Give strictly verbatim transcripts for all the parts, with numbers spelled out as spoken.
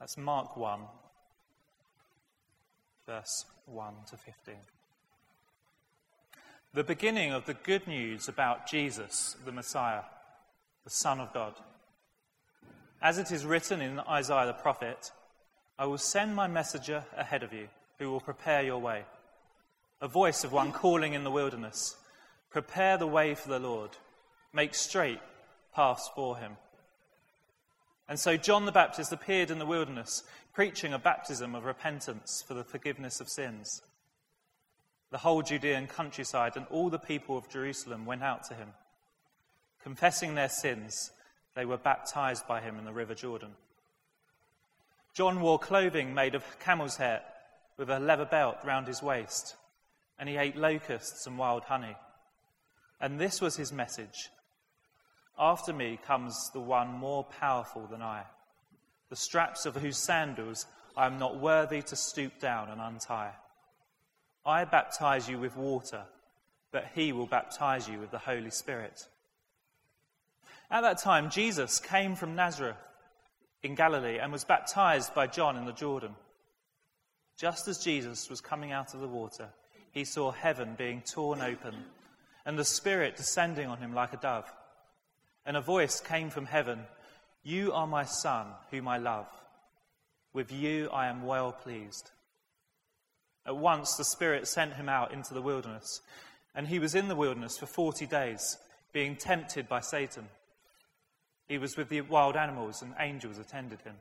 That's Mark one, verse one to fifteen. The beginning of the good news about Jesus, the Messiah, the Son of God. As it is written in Isaiah the prophet, I will send my messenger ahead of you, who will prepare your way. A voice of one calling in the wilderness, prepare the way for the Lord, make straight paths for him. And so John the Baptist appeared in the wilderness, preaching a baptism of repentance for the forgiveness of sins. The whole Judean countryside and all the people of Jerusalem went out to him. Confessing their sins, they were baptized by him in the river Jordan. John wore clothing made of camel's hair with a leather belt round his waist, and he ate locusts and wild honey. And this was his message: after me comes the one more powerful than I, the straps of whose sandals I am not worthy to stoop down and untie. I baptize you with water, but he will baptize you with the Holy Spirit. At that time, Jesus came from Nazareth in Galilee and was baptized by John in the Jordan. Just as Jesus was coming out of the water, he saw heaven being torn open and the Spirit descending on him like a dove. And a voice came from heaven, "You are my Son, whom I love. With you I am well pleased." At once the Spirit sent him out into the wilderness, and he was in the wilderness for forty days, being tempted by Satan. He was with the wild animals, and angels attended him.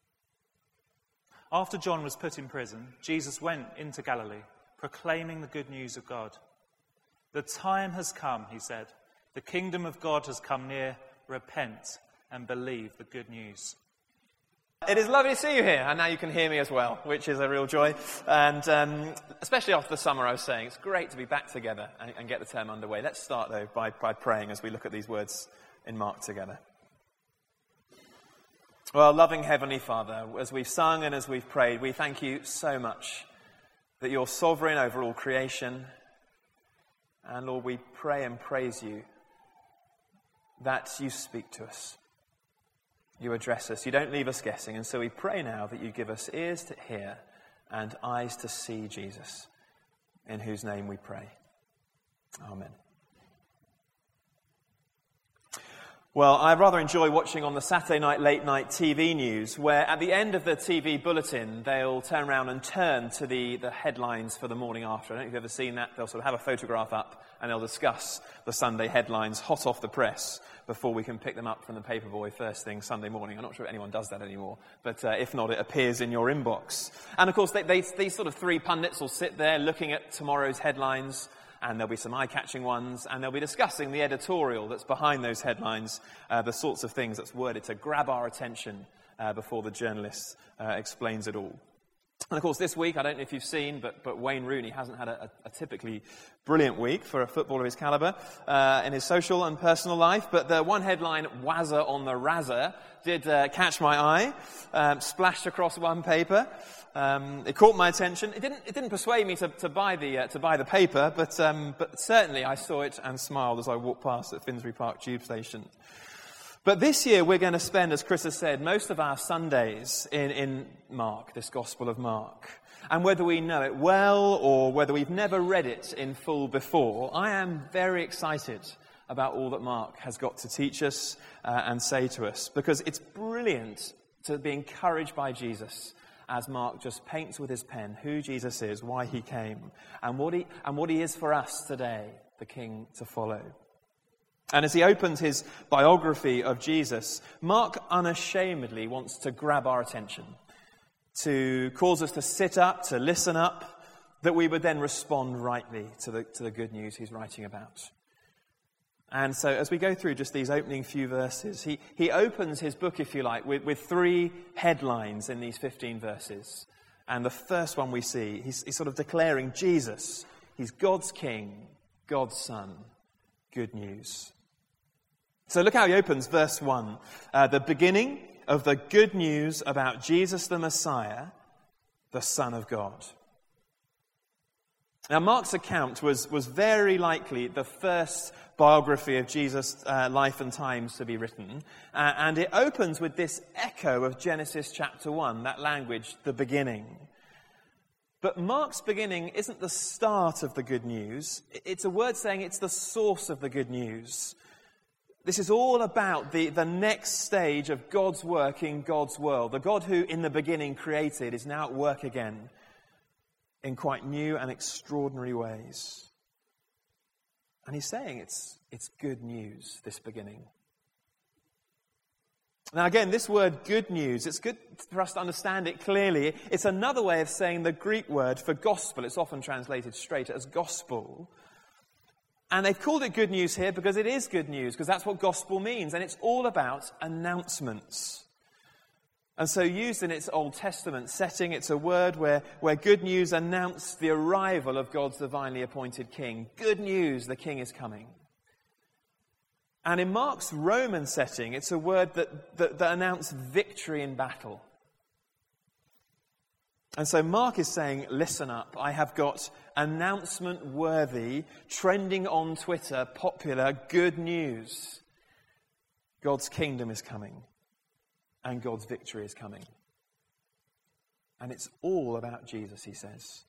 After John was put in prison, Jesus went into Galilee, proclaiming the good news of God. "The time has come," he said. "The kingdom of God has come near. Repent and believe the good news." It is lovely to see you here, and now you can hear me as well, which is a real joy. And um, especially after the summer, I was saying, it's great to be back together and, and get the term underway. Let's start, though, by, by praying as we look at these words in Mark together. Well, loving Heavenly Father, as we've sung and as we've prayed, we thank you so much that you're sovereign over all creation. And Lord, we pray and praise you that you speak to us. You address us. You don't leave us guessing. And so we pray now that you give us ears to hear and eyes to see Jesus, in whose name we pray. Amen. Well, I rather enjoy watching on the Saturday night late night T V news, where at the end of the T V bulletin, they'll turn around and turn to the, the headlines for the morning after. I don't know if you've ever seen that. They'll sort of have a photograph up and they'll discuss the Sunday headlines hot off the press before we can pick them up from the paperboy first thing Sunday morning. I'm not sure if anyone does that anymore, but uh, if not, it appears in your inbox. And of course, they, they, these sort of three pundits will sit there looking at tomorrow's headlines, and there'll be some eye-catching ones, and they'll be discussing the editorial that's behind those headlines, uh, the sorts of things that's worded to grab our attention uh, before the journalist uh, explains it all. And of course, this week, I don't know if you've seen, but, but Wayne Rooney hasn't had a, a typically brilliant week for a footballer of his calibre uh, in his social and personal life. But the one headline, "Wazza on the Razza," did uh, catch my eye, um, splashed across one paper. Um, it caught my attention. It didn't. It didn't persuade me to, to buy the uh, to buy the paper, but um, but certainly I saw it and smiled as I walked past at Finsbury Park Tube Station. But this year we're going to spend, as Chris has said, most of our Sundays in, in Mark, this Gospel of Mark. And whether we know it well or whether we've never read it in full before, I am very excited about all that Mark has got to teach us uh, and say to us, because it's brilliant to be encouraged by Jesus as Mark just paints with his pen who Jesus is, why he came, and what he and what he is for us today, the King to follow. And as he opens his biography of Jesus, Mark unashamedly wants to grab our attention, to cause us to sit up, to listen up, that we would then respond rightly to the, to the good news he's writing about. And so as we go through just these opening few verses, he, he opens his book, if you like, with, with three headlines in these fifteen verses. And the first one we see, he's, he's sort of declaring Jesus. He's God's King, God's Son, good news. So look how he opens verse one. Uh, the beginning of the good news about Jesus the Messiah, the Son of God. Now, Mark's account was, was very likely the first biography of Jesus' uh, life and times to be written. Uh, and it opens with this echo of Genesis chapter one, that language, the beginning. But Mark's beginning isn't the start of the good news. It's a word saying it's the source of the good news. This is all about the, the next stage of God's work in God's world. The God who in the beginning created is now at work again in quite new and extraordinary ways. And he's saying it's, it's good news, this beginning. Now again, this word good news, it's good for us to understand it clearly. It's another way of saying the Greek word for gospel. It's often translated straight as gospel. And they've called it good news here because it is good news, because that's what gospel means. And it's all about announcements. And so used in its Old Testament setting, it's a word where, where good news announced the arrival of God's divinely appointed king. Good news, the king is coming. And in Mark's Roman setting, it's a word that, that, that announced victory in battle. And so Mark is saying, listen up, I have got announcement-worthy, trending on Twitter, popular, good news. God's kingdom is coming, and God's victory is coming. And it's all about Jesus, he says.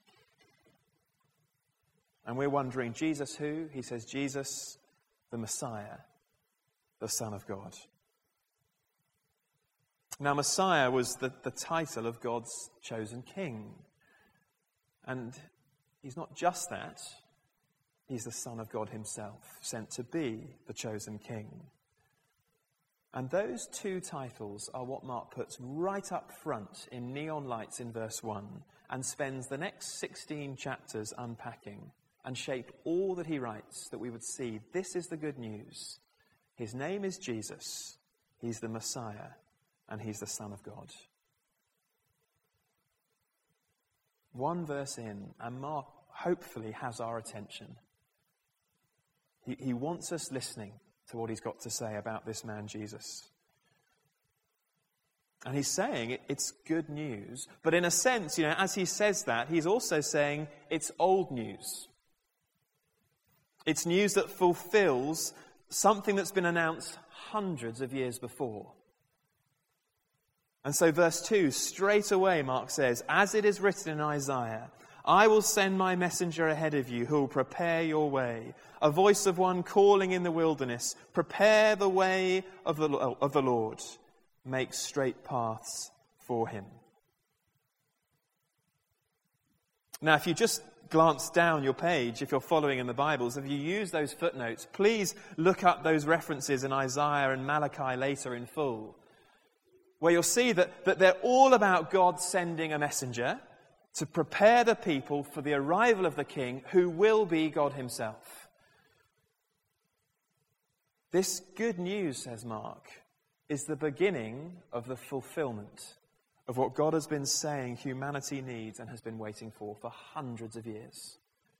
And we're wondering, Jesus who? He says, Jesus, the Messiah, the Son of God. Now, Messiah was the, the title of God's chosen king. And he's not just that. He's the Son of God himself, sent to be the chosen king. And those two titles are what Mark puts right up front in neon lights in verse one and spends the next sixteen chapters unpacking and shape all that he writes that we would see this is the good news. His name is Jesus. He's the Messiah. And he's the Son of God. One verse in, and Mark hopefully has our attention. He, he wants us listening to what he's got to say about this man Jesus. And he's saying it, it's good news. But in a sense, you know, as he says that, he's also saying it's old news. It's news that fulfills something that's been announced hundreds of years before. And so verse two, straight away Mark says, as it is written in Isaiah, I will send my messenger ahead of you who will prepare your way. A voice of one calling in the wilderness, prepare the way of the, of the Lord. Make straight paths for him. Now, if you just glance down your page, if you're following in the Bibles, if you use those footnotes, please look up those references in Isaiah and Malachi later in full, where you'll see that, that they're all about God sending a messenger to prepare the people for the arrival of the king who will be God himself. This good news, says Mark, is the beginning of the fulfillment of what God has been saying humanity needs and has been waiting for for hundreds of years.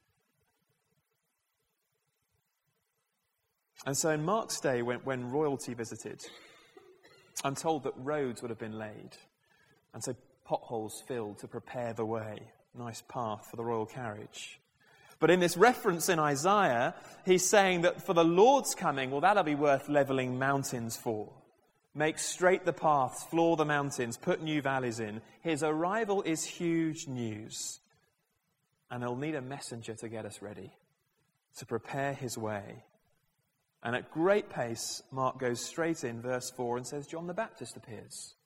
And so in Mark's day, when, when royalty visited, I'm told that roads would have been laid, and so potholes filled to prepare the way. Nice path for the royal carriage. But in this reference in Isaiah, he's saying that for the Lord's coming, well, that'll be worth levelling mountains for. Make straight the paths, floor the mountains, put new valleys in. His arrival is huge news. And he'll need a messenger to get us ready, to prepare his way. And at great pace, Mark goes straight in, verse four, and says, John the Baptist appears.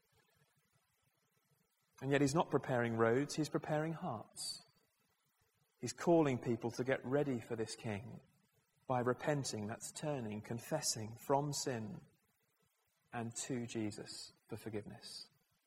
And yet he's not preparing roads, he's preparing hearts. He's calling people to get ready for this king by repenting, that's turning, confessing from sin and to Jesus for forgiveness.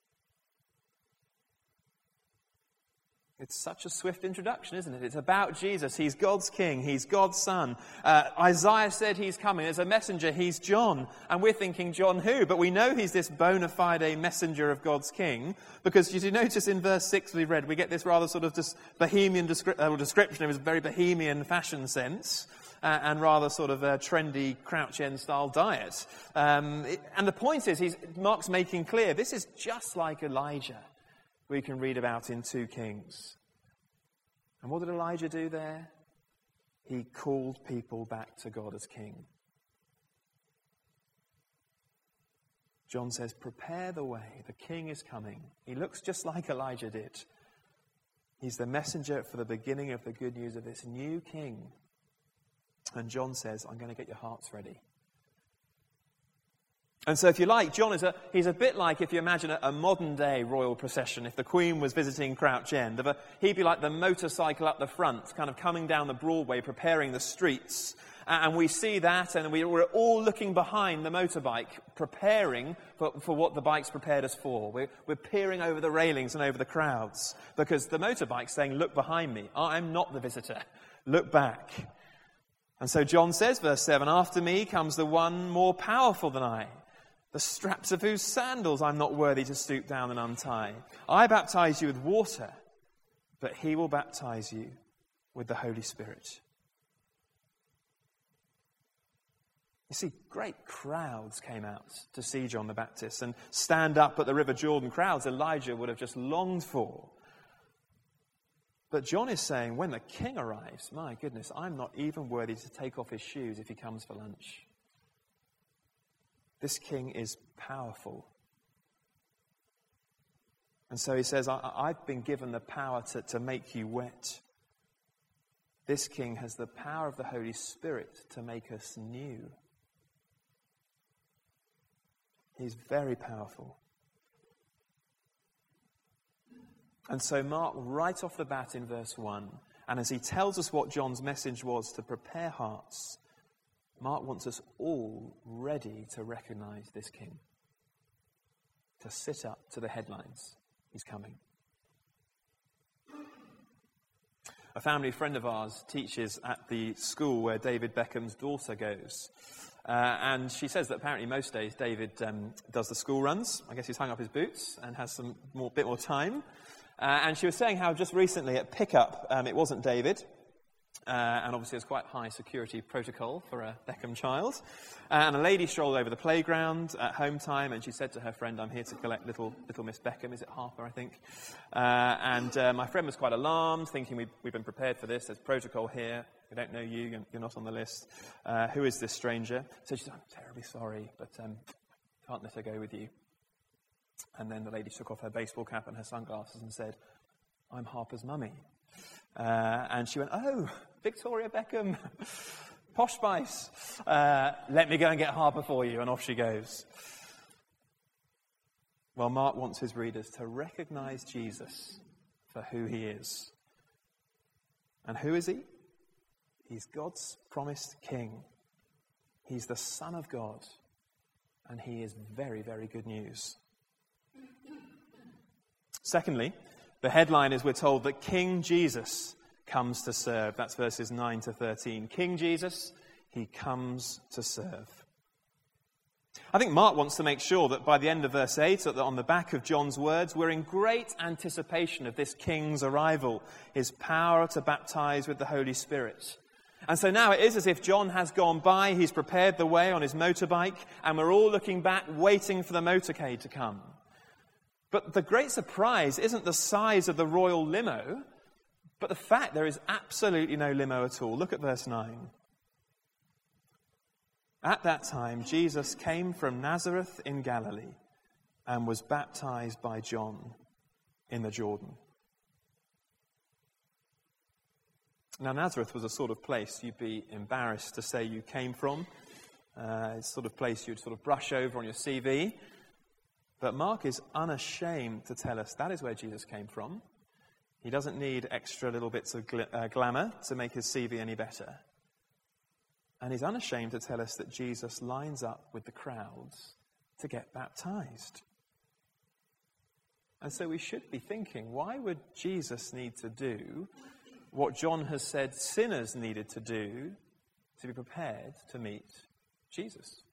It's such a swift introduction, isn't it? It's about Jesus. He's God's king. He's God's son. Uh, Isaiah said he's coming. As a messenger, he's John. And we're thinking, John who? But we know he's this bona fide messenger of God's king. Because you notice in verse six we read, we get this rather sort of dis- bohemian descri- uh, description. It was a very bohemian fashion sense. Uh, and rather sort of a trendy Crouch End style diet. Um, it, and the point is, he's, Mark's making clear, this is just like Elijah we can read about in two Kings. And what did Elijah do there? He called people back to God as king. John says, prepare the way. The king is coming. He looks just like Elijah did. He's the messenger for the beginning of the good news of this new king. And John says, I'm going to get your hearts ready. And so if you like, John is a, he's a bit like, if you imagine a, a modern day royal procession, if the Queen was visiting Crouch End, of a, he'd be like the motorcycle up the front, kind of coming down the Broadway, preparing the streets. And we see that, and we, we're all looking behind the motorbike, preparing for, for what the bike's prepared us for. We're, we're peering over the railings and over the crowds, because the motorbike's saying, look behind me. I'm not the visitor. Look back. And so John says, verse seven, after me comes the one more powerful than I, the straps of whose sandals I'm not worthy to stoop down and untie. I baptize you with water, but he will baptize you with the Holy Spirit. You see, great crowds came out to see John the Baptist, and stand up at the River Jordan, crowds Elijah would have just longed for. But John is saying, when the king arrives, my goodness, I'm not even worthy to take off his shoes if he comes for lunch. This king is powerful. And so he says, I, I've been given the power to, to make you wet. This king has the power of the Holy Spirit to make us new. He's very powerful. And so Mark, right off the bat in verse one, and as he tells us what John's message was to prepare hearts, Mark wants us all ready to recognize this king, to sit up to the headlines. He's coming. A family friend of ours teaches at the school where David Beckham's daughter goes. Uh, and she says that apparently most days David um, does the school runs. I guess he's hung up his boots and has some more, bit more time. Uh, and she was saying how just recently at pickup, um, it wasn't David. Uh, and obviously there's quite high security protocol for a Beckham child. Uh, and a lady strolled over the playground at home time, and she said to her friend, I'm here to collect little little Miss Beckham. Is it Harper, I think? Uh, and uh, my friend was quite alarmed, thinking we've, we've been prepared for this. There's protocol here. We don't know you. You're, you're not on the list. Uh, who is this stranger? So she said, I'm terribly sorry, but um, can't let her go with you. And then the lady took off her baseball cap and her sunglasses and said, I'm Harper's mummy. Uh, and she went, oh, Victoria Beckham, posh spice. Uh, let me go and get Harper for you. And off she goes. Well, Mark wants his readers to recognize Jesus for who he is. And who is he? He's God's promised king. He's the Son of God. And he is very, very good news. Secondly, the headline is we're told that King Jesus comes to serve. That's verses nine to thirteen. King Jesus, he comes to serve. I think Mark wants to make sure that by the end of verse eight, that on the back of John's words, we're in great anticipation of this king's arrival, his power to baptize with the Holy Spirit. And so now it is as if John has gone by, he's prepared the way on his motorbike, and we're all looking back, waiting for the motorcade to come. But the great surprise isn't the size of the royal limo, but the fact there is absolutely no limo at all. Look at verse nine. At that time, Jesus came from Nazareth in Galilee and was baptized by John in the Jordan. Now, Nazareth was a sort of place you'd be embarrassed to say you came from. Uh, it's the sort of place you'd sort of brush over on your C V. But Mark is unashamed to tell us that is where Jesus came from. He doesn't need extra little bits of gl- uh, glamour to make his C V any better. And he's unashamed to tell us that Jesus lines up with the crowds to get baptized. And so we should be thinking, why would Jesus need to do what John has said sinners needed to do to be prepared to meet Jesus?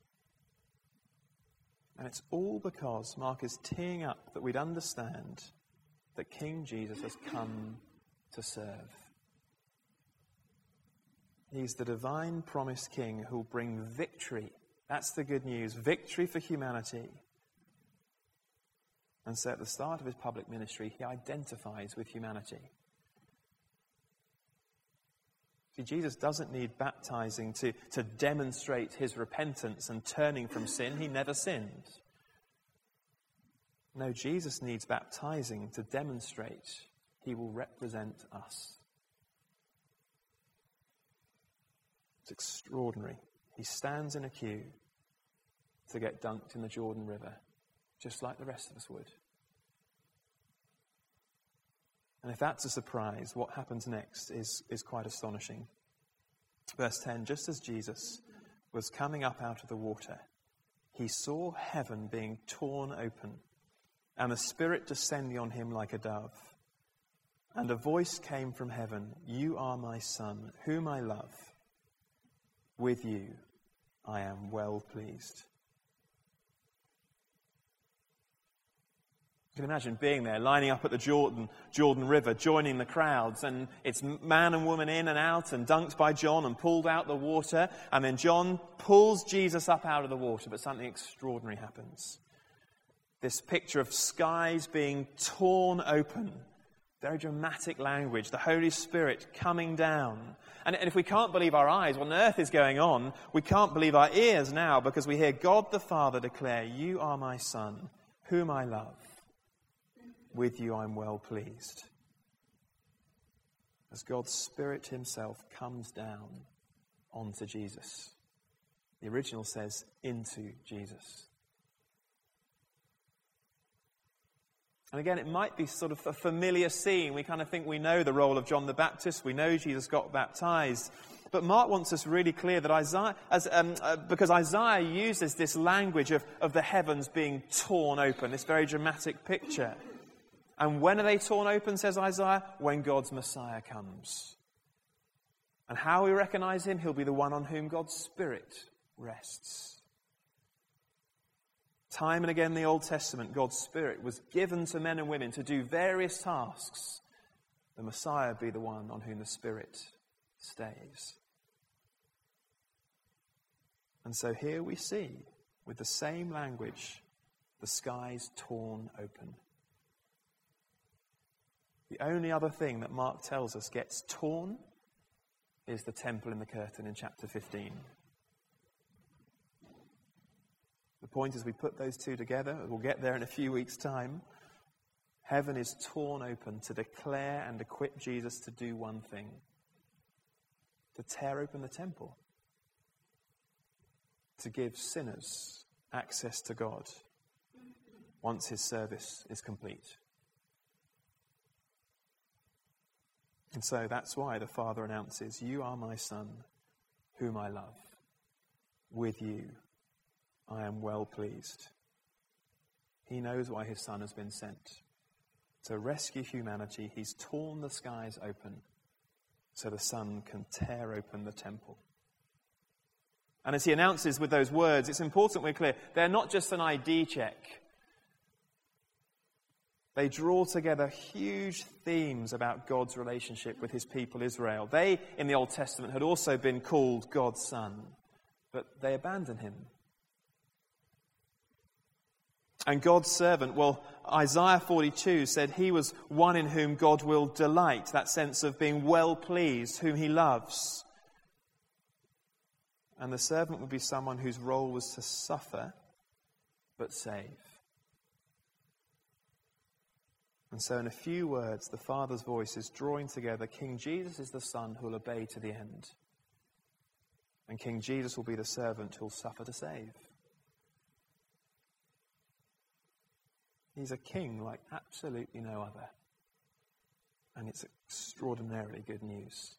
And it's all because Mark is teeing up that we'd understand that King Jesus has come to serve. He's the divine promised king who will bring victory. That's the good news. Victory for humanity. And so at the start of his public ministry, he identifies with humanity. See, Jesus doesn't need baptizing to, to demonstrate his repentance and turning from sin. He never sinned. No, Jesus needs baptizing to demonstrate he will represent us. It's extraordinary. He stands in a queue to get dunked in the Jordan River, just like the rest of us would. And if that's a surprise, what happens next is, is quite astonishing. Verse ten, just as Jesus was coming up out of the water, he saw heaven being torn open, and the Spirit descending on him like a dove. And a voice came from heaven, "You are my Son, whom I love. With you I am well pleased." You can imagine being there, lining up at the Jordan, Jordan River, joining the crowds, and it's man and woman in and out and dunked by John and pulled out the water, and then John pulls Jesus up out of the water, but something extraordinary happens. This picture of skies being torn open, very dramatic language, the Holy Spirit coming down. And if we can't believe our eyes, what on earth is going on? We can't believe our ears now, because we hear God the Father declare, "You are my Son, whom I love. With you I'm well pleased." As God's Spirit himself comes down onto Jesus. The original says, into Jesus. And again, it might be sort of a familiar scene. We kind of think we know the role of John the Baptist. We know Jesus got baptized. But Mark wants us really clear that Isaiah, as, um, uh, because Isaiah uses this language of, of the heavens being torn open, this very dramatic picture. And when are they torn open, says Isaiah? When God's Messiah comes. And how we recognize him? He'll be the one on whom God's Spirit rests. Time and again in the Old Testament, God's Spirit was given to men and women to do various tasks. The Messiah be the one on whom the Spirit stays. And so here we see, with the same language, the skies torn open. The only other thing that Mark tells us gets torn is the temple in the curtain in chapter fifteen. The point is we put those two together, we'll get there in a few weeks' time. Heaven is torn open to declare and equip Jesus to do one thing: to tear open the temple, to give sinners access to God once his service is complete. And so that's why the Father announces, "You are my Son, whom I love. With you I am well pleased." He knows why his Son has been sent. To rescue humanity, he's torn the skies open so the Son can tear open the temple. And as he announces with those words, it's important we're clear, they're not just an I D check. They draw together huge themes about God's relationship with his people Israel. They, in the Old Testament, had also been called God's Son, but they abandoned him. And God's servant, well, Isaiah forty-two said he was one in whom God will delight, that sense of being well pleased, whom he loves. And the servant would be someone whose role was to suffer, but save. And so in a few words, the Father's voice is drawing together King Jesus is the Son who will obey to the end. And King Jesus will be the servant who will suffer to save. He's a king like absolutely no other. And it's extraordinarily good news.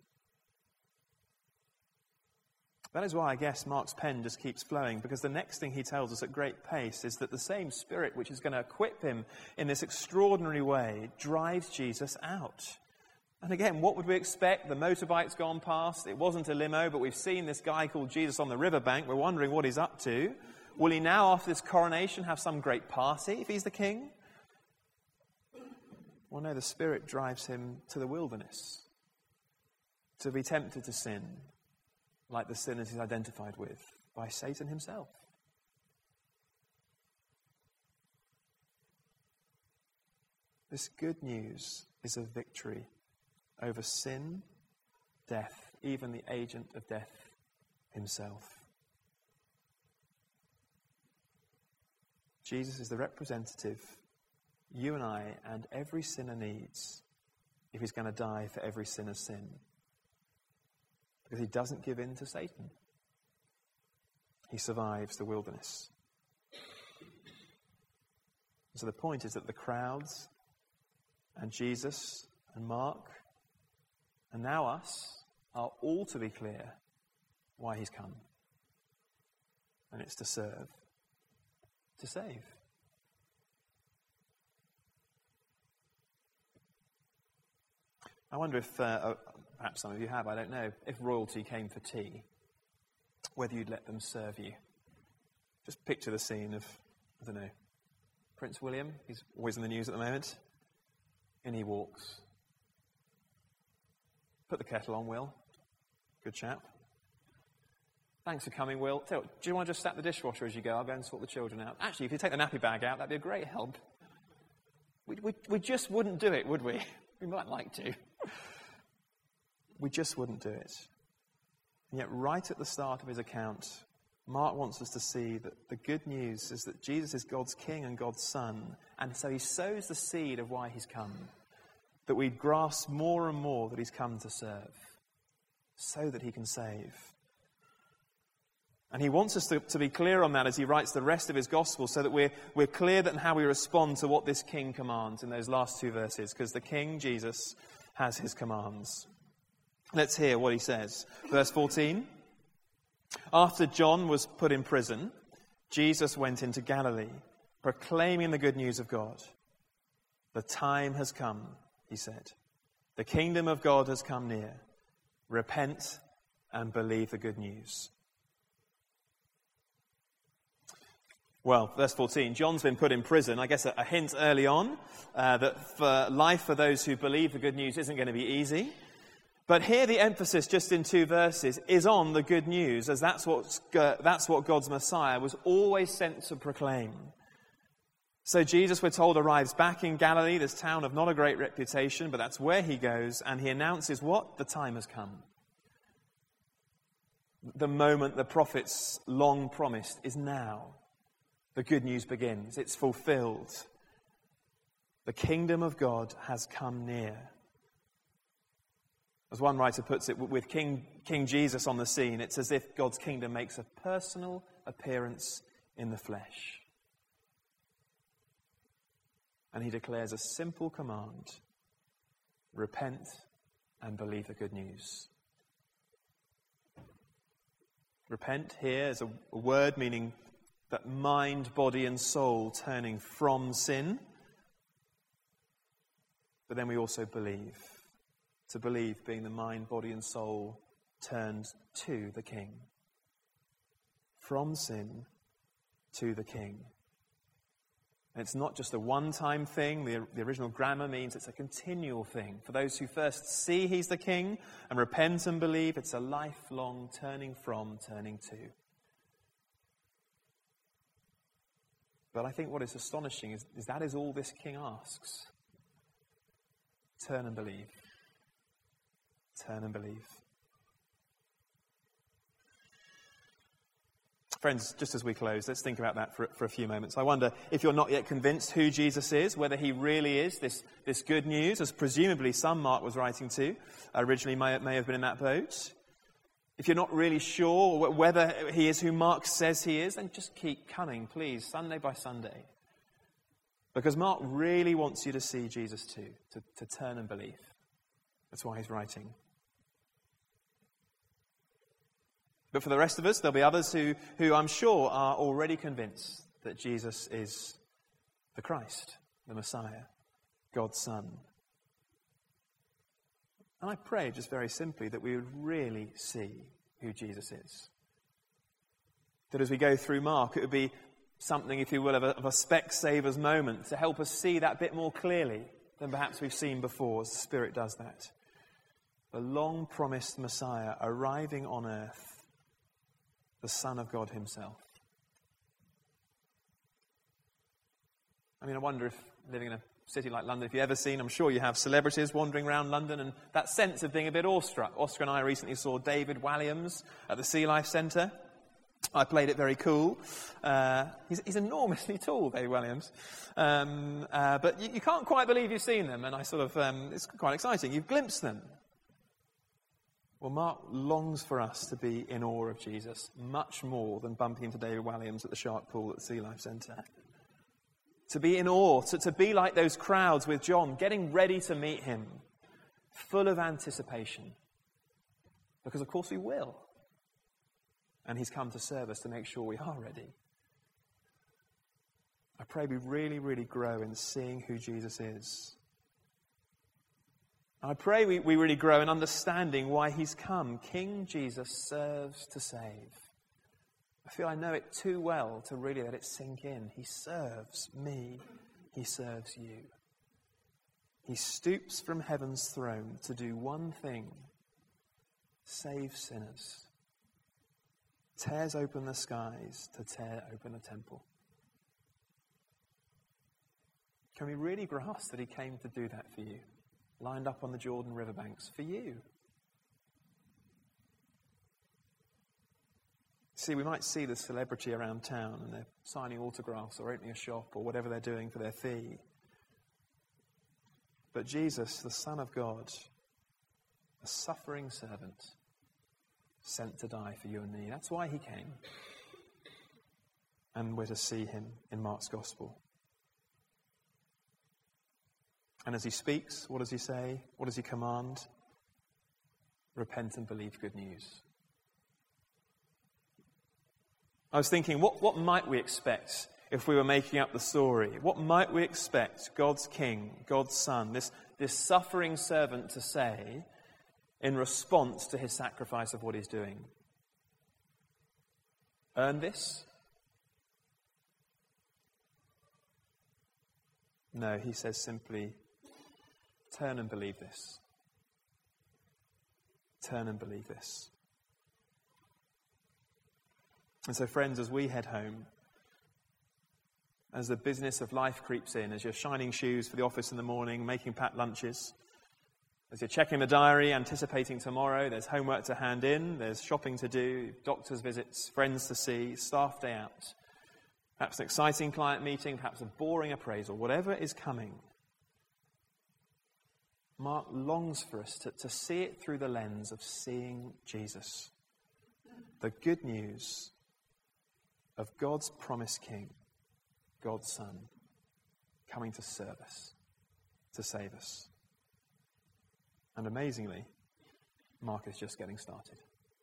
That is why I guess Mark's pen just keeps flowing, because the next thing he tells us at great pace is that the same Spirit which is going to equip him in this extraordinary way drives Jesus out. And again, what would we expect? The motorbike's gone past. It wasn't a limo, but we've seen this guy called Jesus on the riverbank. We're wondering what he's up to. Will he now, after this coronation, have some great party if he's the king? Well, no, the Spirit drives him to the wilderness to be tempted to sin, like the sinners he's identified with, by Satan himself. This good news is a victory over sin, death, even the agent of death himself. Jesus is the representative you and I and every sinner needs if he's going to die for every sinner's sin. Because he doesn't give in to Satan. He survives the wilderness. So the point is that the crowds and Jesus and Mark and now us are all to be clear why he's come. And it's to serve, to save. I wonder if, uh, perhaps some of you have, I don't know, if royalty came for tea, whether you'd let them serve you. Just picture the scene of, I don't know, Prince William. He's always in the news at the moment. In he walks. Put the kettle on, Will. Good chap. Thanks for coming, Will. Tell you what, do you want to just stack the dishwasher as you go? I'll go and sort the children out. Actually, if you take the nappy bag out, that'd be a great help. We, we, we just wouldn't do it, would we? We might like to. We just wouldn't do it. And yet, right at the start of his account, Mark wants us to see that the good news is that Jesus is God's King and God's Son. And so he sows the seed of why he's come. That we grasp more and more that he's come to serve. So that he can save. And he wants us to, to be clear on that as he writes the rest of his gospel, so that we're, we're clear that in how we respond to what this king commands in those last two verses. Because the king, Jesus, has his commands. Let's hear what he says. Verse fourteen. After John was put in prison, Jesus went into Galilee, proclaiming the good news of God. The time has come, he said. The kingdom of God has come near. Repent and believe the good news. Well, verse fourteen, John's been put in prison. I guess a, a hint early on uh, that for life for those who believe the good news isn't going to be easy. But here the emphasis, just in two verses, is on the good news, as that's what, uh, that's what God's Messiah was always sent to proclaim. So Jesus, we're told, arrives back in Galilee, this town of not a great reputation, but that's where he goes, and he announces what? The time has come. The moment the prophets long promised is now. The good news begins. It's fulfilled. The kingdom of God has come near. As one writer puts it, with King, King Jesus on the scene, it's as if God's kingdom makes a personal appearance in the flesh. And he declares a simple command: repent and believe the good news. Repent here is a, a word meaning that mind, body and soul turning from sin. But then we also believe. To believe being the mind, body and soul turned to the King. From sin to the King. And it's not just a one-time thing. The, the original grammar means it's a continual thing. For those who first see he's the King and repent and believe, it's a lifelong turning from, turning to. But I think what is astonishing is, is that is all this king asks. Turn and believe. Turn and believe. Friends, just as we close, let's think about that for, for a few moments. I wonder if you're not yet convinced who Jesus is, whether he really is this, this good news, as presumably some Mark was writing to, originally may, may have been in that boat. If you're not really sure whether he is who Mark says he is, then just keep coming, please, Sunday by Sunday. Because Mark really wants you to see Jesus too, to, to turn and believe. That's why he's writing. But for the rest of us, there'll be others who, who I'm sure are already convinced that Jesus is the Christ, the Messiah, God's Son. And I pray just very simply that we would really see who Jesus is. That as we go through Mark, it would be something, if you will, of a, of a Specsavers moment to help us see that bit more clearly than perhaps we've seen before, as the Spirit does that. The long-promised Messiah arriving on earth, the Son of God himself. I mean, I wonder if living in a city like London, if you've ever seen, I'm sure you have, celebrities wandering around London, and that sense of being a bit awestruck. Oscar and I recently saw David Walliams at the Sea Life Centre. I played it very cool. Uh, he's, he's enormously tall, David Walliams. Um, uh, but you, you can't quite believe you've seen them, and I sort of, um, it's quite exciting. You've glimpsed them. Well, Mark longs for us to be in awe of Jesus, much more than bumping into David Walliams at the shark pool at the Sea Life Centre. To be in awe, to, to be like those crowds with John, getting ready to meet him, full of anticipation. Because, of course, we will. And he's come to serve us to make sure we are ready. I pray we really, really grow in seeing who Jesus is. I pray we, we really grow in understanding why he's come. King Jesus serves to save. I feel I know it too well to really let it sink in. He serves me. He serves you. He stoops from heaven's throne to do one thing: save sinners. Tears open the skies to tear open the temple. Can we really grasp that he came to do that for you? Lined up on the Jordan riverbanks for you. See, we might see the celebrity around town and they're signing autographs or opening a shop or whatever they're doing for their fee. But Jesus, the Son of God, a suffering servant, sent to die for you and me. That's why he came. And we're to see him in Mark's Gospel. And as he speaks, what does he say? What does he command? Repent and believe good news. I was thinking, what, what might we expect if we were making up the story? What might we expect God's King, God's Son, this, this suffering servant to say in response to his sacrifice of what he's doing? Earn this? No, he says simply, turn and believe this. Turn and believe this. And so, friends, as we head home, as the business of life creeps in, as you're shining shoes for the office in the morning, making packed lunches, as you're checking the diary, anticipating tomorrow, there's homework to hand in, there's shopping to do, doctor's visits, friends to see, staff day out, perhaps an exciting client meeting, perhaps a boring appraisal, whatever is coming, Mark longs for us to, to see it through the lens of seeing Jesus, the good news of God's promised King, God's Son, coming to serve us, to save us. And amazingly, Mark is just getting started.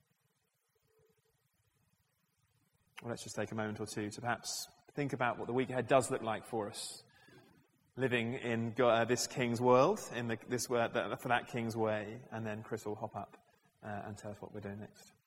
Well, let's just take a moment or two to perhaps think about what the week ahead does look like for us, living in God, uh, this King's world, in the, this uh, for that King's way, and then Chris will hop up uh, and tell us what we're doing next.